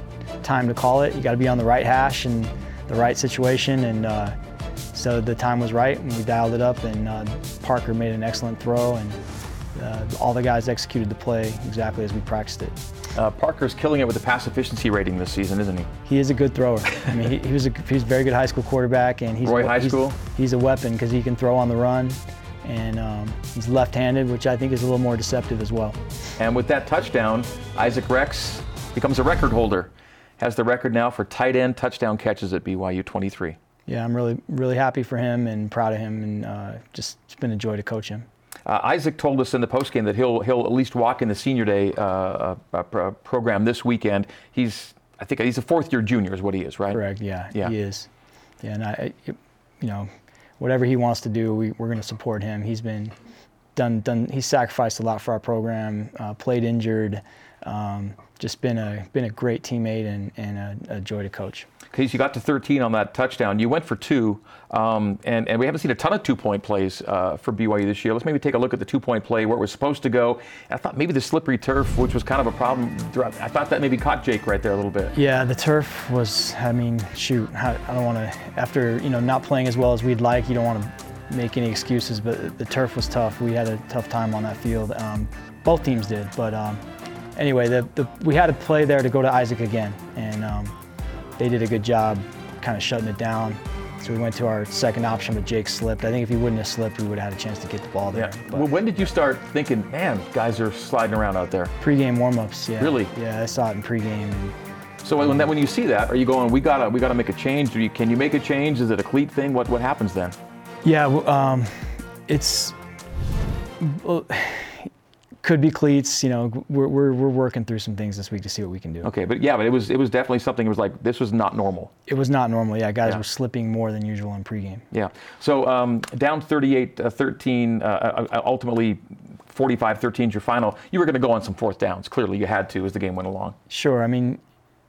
time to call it. You got to be on the right hash and the right situation, and uh, so the time was right, and we dialed it up, and uh, Parker made an excellent throw, and uh, all the guys executed the play exactly as we practiced it. Uh, Parker's killing it with the pass efficiency rating this season, isn't he? He is a good thrower. I mean, he, he was a he's a very good high school quarterback, and he's Roy a, High he's, School. He's a weapon because he can throw on the run, and um, he's left-handed, which I think is a little more deceptive as well. And with that touchdown, Isaac Rex becomes a record holder. Has the record now for tight end touchdown catches at B Y U, twenty-three. Yeah, I'm really, really happy for him and proud of him, and uh, just it's been a joy to coach him. Uh, Isaac told us in the postgame that he'll he'll at least walk in the senior day uh, uh, uh, program this weekend. He's I think he's a fourth year junior is what he is, right? Correct. Yeah, yeah. he is. Yeah, and I, it, you know, whatever he wants to do, we, we're going to support him. He's been done done. He's sacrificed a lot for our program. Uh, played injured. Um, just been a been a great teammate and, and a, a joy to coach. Case you got to thirteen on that touchdown. You went for two, um, and, and we haven't seen a ton of two-point plays uh, for B Y U this year. Let's maybe take a look at the two-point play where it was supposed to go. I thought maybe the slippery turf, which was kind of a problem. I thought that maybe caught Jake right there a little bit. Yeah, the turf was. I mean, shoot, I don't want to. After you know not playing as well as we'd like, you don't want to make any excuses. But the turf was tough. We had a tough time on that field. Um, both teams did, but. Um, Anyway, the, the, we had a play there to go to Isaac again, and um, they did a good job kind of shutting it down. So we went to our second option, but Jake slipped. I think if he wouldn't have slipped, we would have had a chance to get the ball there. Yeah. Well, when did you start thinking, man, guys are sliding around out there? Pre-game warm-ups, yeah. Really? Yeah, I saw it in pre-game. And, so when that when you see that, are you going, we gotta we gotta make a change? Do you, can you make a change? Is it a cleat thing? What what happens then? Yeah, um, it's. Well, could be cleats, you know, we're, we're, we're working through some things this week to see what we can do. Okay, but yeah, but it was it was definitely something, it was like, this was not normal. It was not normal, yeah. Guys yeah. were slipping more than usual in pregame. Yeah, so um, down thirty-eight thirteen, uh, uh, ultimately forty-five thirteen is your final. You were going to go on some fourth downs, clearly you had to as the game went along. Sure, I mean,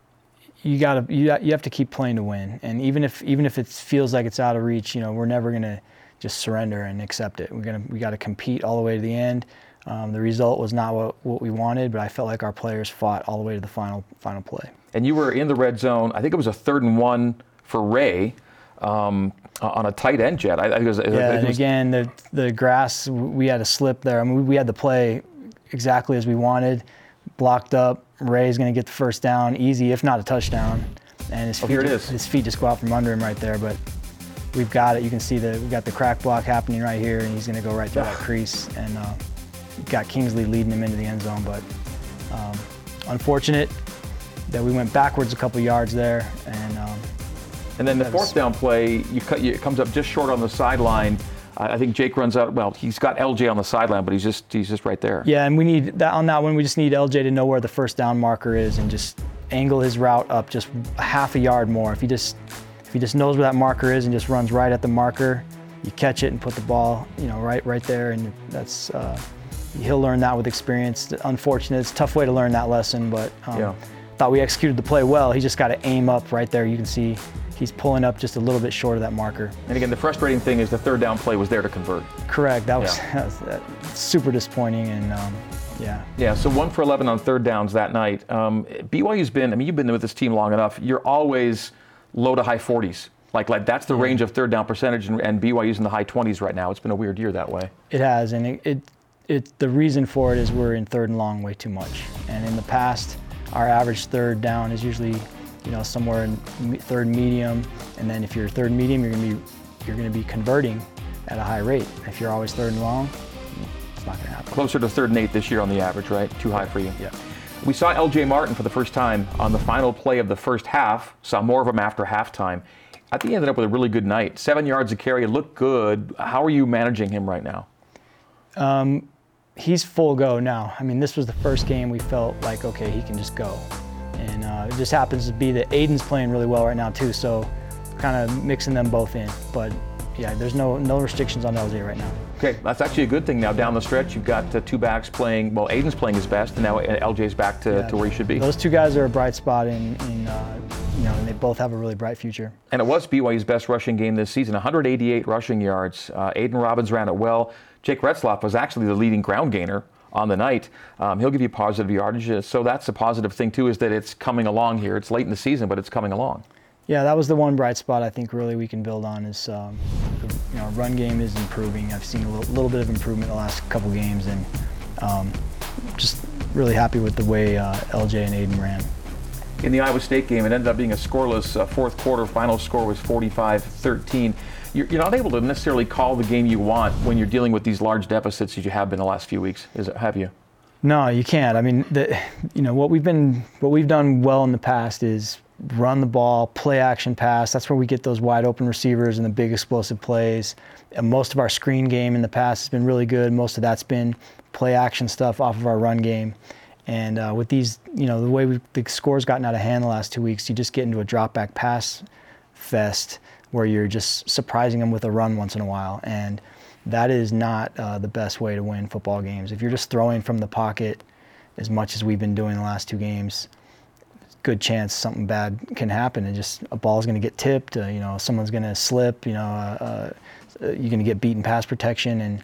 you gotta you, you have to keep playing to win, and even if even if it feels like it's out of reach, you know, we're never going to just surrender and accept it. We're gonna we got to compete all the way to the end. Um, the result was not what, what we wanted, but I felt like our players fought all the way to the final final play. And you were in the red zone. I think it was a third and one for Ray um, on a tight end jet. I, I think it was, yeah, it was, and again, the the grass, we had a slip there. I mean, we had the play exactly as we wanted, blocked up. Ray's going to get the first down, easy, if not a touchdown. And his oh, feet, here it is. His feet just go out from under him right there, but we've got it. You can see that we've got the crack block happening right here, and he's going to go right through that crease. And uh, got Kingsley leading him into the end zone, but um, unfortunate that we went backwards a couple yards there. And um, and then the fourth down play, you cut, you, it comes up just short on the sideline. Uh, I think Jake runs out. Well, he's got L J on the sideline, but he's just he's just right there. Yeah, and we need that on that one. We just need L J to know where the first down marker is and just angle his route up just half a yard more. If he just if he just knows where that marker is and just runs right at the marker, you catch it and put the ball, you know, right right there, and that's. Uh, He'll learn that with experience. Unfortunate, it's a tough way to learn that lesson, but um, yeah. thought we executed the play well. He just got to aim up right there. You can see he's pulling up just a little bit short of that marker. And again, the frustrating thing is the third down play was there to convert. Correct. That was, yeah. that was that, super disappointing, and um, yeah. Yeah. So one for eleven on third downs that night. Um, B Y U's been. I mean, you've been with this team long enough. You're always low to high forties. Like, like that's the yeah. range of third down percentage, and, and B Y U's in the high twenties right now. It's been a weird year that way. It has, and it. it It, the reason for it is we're in third and long way too much. And in the past, our average third down is usually, you know, somewhere in third medium. And then if you're third medium, you're gonna be you're gonna be converting at a high rate. If you're always third and long, it's not gonna happen. Closer to third and eight this year on the average, right? Too high for you. Yeah. We saw L J Martin for the first time on the final play of the first half. Saw more of him after halftime. I think he ended up with a really good night. Seven yards a carry, looked good. How are you managing him right now? Um, He's full go now. I mean, this was the first game we felt like, okay, he can just go. And uh, it just happens to be that Aiden's playing really well right now too, so kind of mixing them both in. But yeah, there's no no restrictions on L J right now. Okay, that's actually a good thing now. Down the stretch, you've got uh, two backs playing, well, Aiden's playing his best, and now L J's back to, yeah, to where he should be. Those two guys are a bright spot in, in uh, you know, and they both have a really bright future. And it was B Y U's best rushing game this season, one hundred eighty-eight rushing yards. Uh, Aiden Robbins ran it well. Jake Retzlaff was actually the leading ground gainer on the night. Um, he'll give you positive yardage. So that's a positive thing, too, is that it's coming along here. It's late in the season, but it's coming along. Yeah, that was the one bright spot I think really we can build on is, um, the, you know, run game is improving. I've seen a little, little bit of improvement the last couple games, and um, just really happy with the way uh, L J and Aiden ran. In the Iowa State game, it ended up being a scoreless uh, fourth quarter. Final score was forty-five thirteen. You're, you're not able to necessarily call the game you want when you're dealing with these large deficits that you have been the last few weeks, is it, have you? No, you can't. I mean, the, you know, what we've been, what we've done well in the past is run the ball, play action pass. That's where we get those wide open receivers and the big explosive plays. And most of our screen game in the past has been really good. Most of that's been play action stuff off of our run game. And uh, with these, you know, the way we, the score's gotten out of hand the last two weeks, you just get into a drop back pass fest where you're just surprising them with a run once in a while. And that is not uh, the best way to win football games. If you're just throwing from the pocket as much as we've been doing the last two games, good chance something bad can happen, and just a ball's going to get tipped, uh, you know, someone's going to slip, you know, uh, uh, you're going to get beaten pass protection, and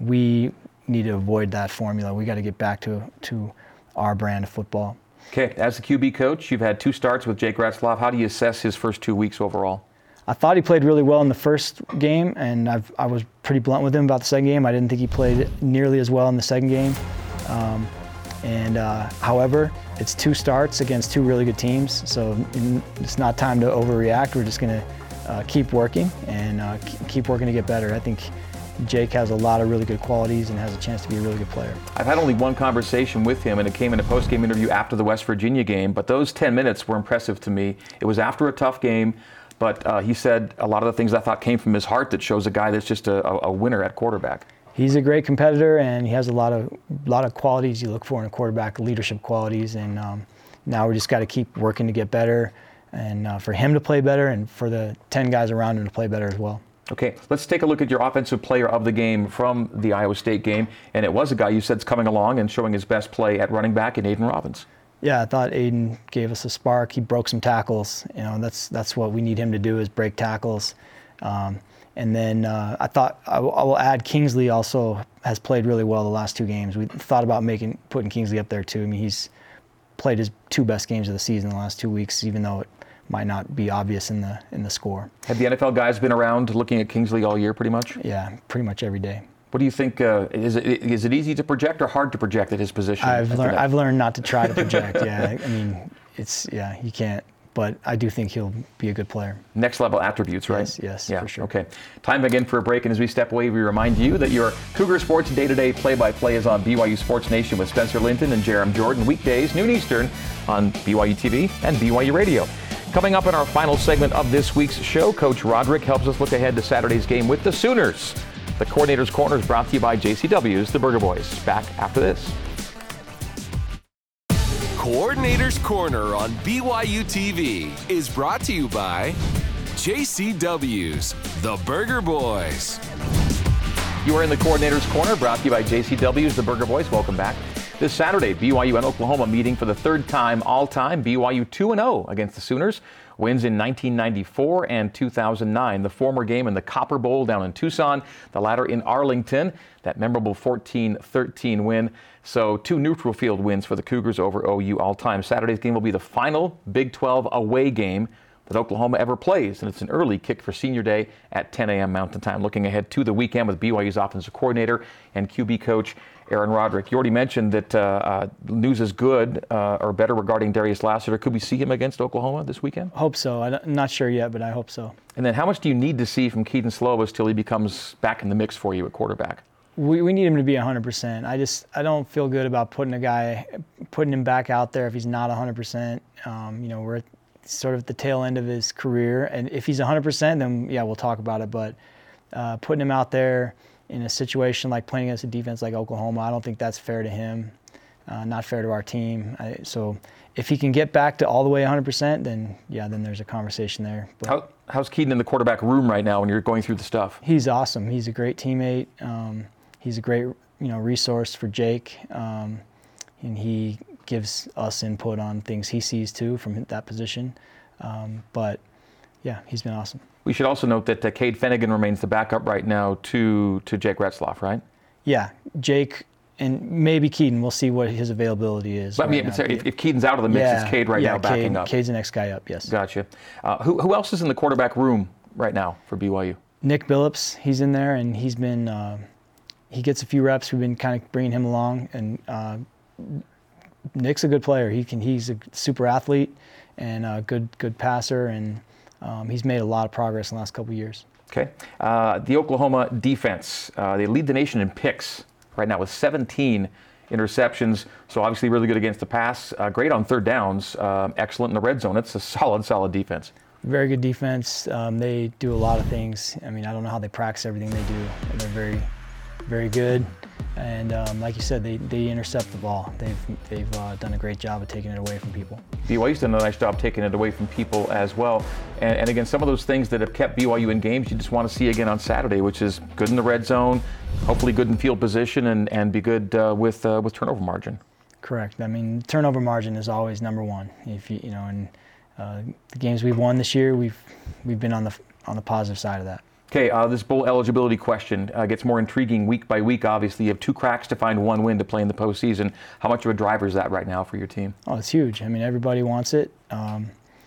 we need to avoid that formula. We got to get back to to our brand of football. Okay, as the Q B coach, you've had two starts with Jake Retzlaff. How do you assess his first two weeks overall? I thought he played really well in the first game, and I've, I was pretty blunt with him about the second game. I didn't think he played nearly as well in the second game. Um, and uh, however, it's two starts against two really good teams, so it's not time to overreact. We're just going to uh, keep working and uh, keep working to get better. I think Jake has a lot of really good qualities and has a chance to be a really good player. I've had only one conversation with him, and it came in a post-game interview after the West Virginia game, but those ten minutes were impressive to me. It was after a tough game, but uh, he said a lot of the things I thought came from his heart that shows a guy that's just a, a winner at quarterback. He's a great competitor, and he has a lot of lot of qualities you look for in a quarterback, leadership qualities, and um, now we just got to keep working to get better, and uh, for him to play better and for the ten guys around him to play better as well. Okay, let's take a look at your offensive player of the game from the Iowa State game, and it was a guy you said's coming along and showing his best play at running back in Aiden Robbins. Yeah, I thought Aiden gave us a spark. He broke some tackles. You know, that's that's what we need him to do, is break tackles. Um, and then uh, I thought I, w- I will add Kingsley also has played really well the last two games. We thought about making putting Kingsley up there too. I mean, he's played his two best games of the season the last two weeks, even though it might not be obvious in the in the score. Have the N F L guys been around looking at Kingsley all year pretty much? Yeah, pretty much every day. What do you think, uh, is it is it easy to project or hard to project at his position? I've learned I've learned not to try to project. Yeah, I mean, it's yeah, you can't. But I do think he'll be a good player. Next level attributes, right? Yes, yes, yeah, for sure. Okay. Time again for a break, and as we step away, we remind you that your Cougar Sports day-to-day play-by-play is on B Y U Sports Nation with Spencer Linton and Jerem Jordan, weekdays, noon Eastern, on B Y U T V and B Y U Radio. Coming up in our final segment of this week's show, Coach Roderick helps us look ahead to Saturday's game with the Sooners. The Coordinator's Corner is brought to you by J C W's The Burger Boys. Back after this. Coordinator's Corner on B Y U T V is brought to you by J C W's The Burger Boys. You are in the Coordinator's Corner, brought to you by J C W's The Burger Boys. Welcome back. This Saturday, B Y U and Oklahoma meeting for the third time all-time. B Y U two and oh against the Sooners. Wins in nineteen ninety-four and two thousand nine. The former game in the Copper Bowl down in Tucson, the latter in Arlington. That memorable fourteen thirteen win. So two neutral field wins for the Cougars over O U all-time. Saturday's game will be the final Big twelve away game that Oklahoma ever plays, and it's an early kick for Senior Day at ten a.m. Mountain Time. Looking ahead to the weekend with B Y U's offensive coordinator and Q B coach Aaron Roderick. You already mentioned that uh, uh, news is good uh, or better regarding Darius Lassiter. Could we see him against Oklahoma this weekend? Hope so. I'm not sure yet, but I hope so. And then how much do you need to see from Keaton Slovis till he becomes back in the mix for you at quarterback? We we need him to be one hundred percent. I just I don't feel good about putting a guy, putting him back out there if he's not one hundred percent. Um, you know, we're sort of at the tail end of his career, and if he's one hundred percent, then yeah, we'll talk about it. But uh, putting him out there in a situation like playing against a defense like Oklahoma, I don't think that's fair to him, uh, not fair to our team. I, so if he can get back to all the way one hundred percent, then yeah, then there's a conversation there. But How, how's Keaton in the quarterback room right now when you're going through the stuff? He's awesome. He's a great teammate. Um, he's a great you know resource for Jake, um, and he gives us input on things he sees too from that position. Um, but yeah, he's been awesome. We should also note that uh, Cade Fennegan remains the backup right now to to Jake Retzlaff, right? Yeah, Jake and maybe Keaton. We'll see what his availability is. But, right I mean, now. if, if Keaton's out of the mix, yeah, it's Cade right yeah, now backing Cade, up. Cade's the next guy up, yes. Gotcha. Uh, who, who else is in the quarterback room right now for B Y U? Nick Billups, he's in there, and he's been uh, he gets a few reps. We've been kind of bringing him along, and uh, Nick's a good player. He can he's a super athlete and a good good passer, and um, he's made a lot of progress in the last couple of years. Okay. Uh, the Oklahoma defense, uh, they lead the nation in picks right now with seventeen interceptions. So obviously really good against the pass. Uh, great on third downs. Uh, excellent in the red zone. It's a solid, solid defense. Very good defense. Um, they do a lot of things. I mean, I don't know how they practice everything they do. They're very, very good. And um, like you said, they, they intercept the ball. They've they've uh, done a great job of taking it away from people. B Y U's done a nice job taking it away from people as well. And, and again, some of those things that have kept B Y U in games, you just want to see again on Saturday, which is good in the red zone, hopefully good in field position, and, and be good uh, with uh, with turnover margin. Correct. I mean, turnover margin is always number one. If you you know, and uh, the games we've won this year, we've we've been on the on the positive side of that. Okay, uh, this bowl eligibility question uh, gets more intriguing week by week. Obviously, you have two cracks to find one win to play in the postseason. How much of a driver is that right now for your team? Oh, it's huge. I mean, everybody wants it, um,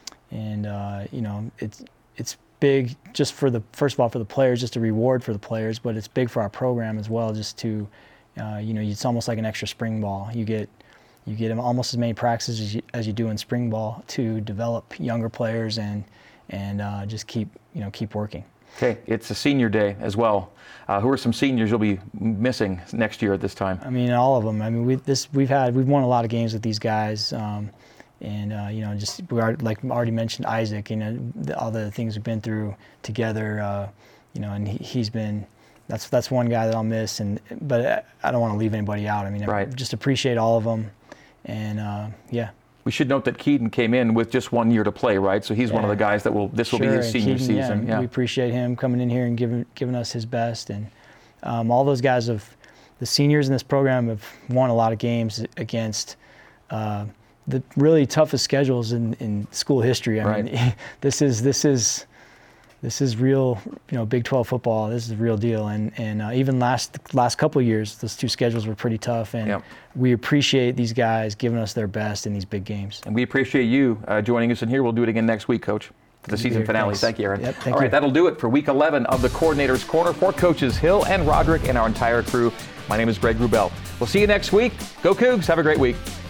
and uh, you know, it's it's big just for the first of all for the players, just a reward for the players, but it's big for our program as well. Just to, uh, you know, it's almost like an extra spring ball. You get you get almost as many practices as you, as you do in spring ball to develop younger players and and uh, just keep you know keep working. Okay, it's a senior day as well. Uh, who are some seniors you'll be missing next year at this time? I mean, all of them. I mean, we this we've had we've won a lot of games with these guys, um, and uh, you know, just we are like already mentioned Isaac. You know, the, all the things we've been through together. Uh, you know, and he, he's been that's that's one guy that I'll miss. And but I don't want to leave anybody out. I mean, right. I just appreciate all of them, and uh, yeah. We should note that Keaton came in with just one year to play, right? So he's yeah. one of the guys that will, this will sure. be his senior Keaton, season. Yeah, yeah, we appreciate him coming in here and giving giving us his best. And um, all those guys have, the seniors in this program have won a lot of games against uh, the really toughest schedules in, in school history. I right. mean, this is this is this is real, you know, Big twelve football. This is the real deal. And and uh, even last last couple of years, those two schedules were pretty tough. And yep. we appreciate these guys giving us their best in these big games. And we appreciate you uh, joining us in here. We'll do it again next week, Coach, for the season Here, finale. thanks. Thank you, Aaron. Yep, thank All right, you. that'll do it for week eleven of the Coordinator's Corner. For Coaches Hill and Roderick and our entire crew, my name is Greg Wrubell. We'll see you next week. Go Cougs. Have a great week.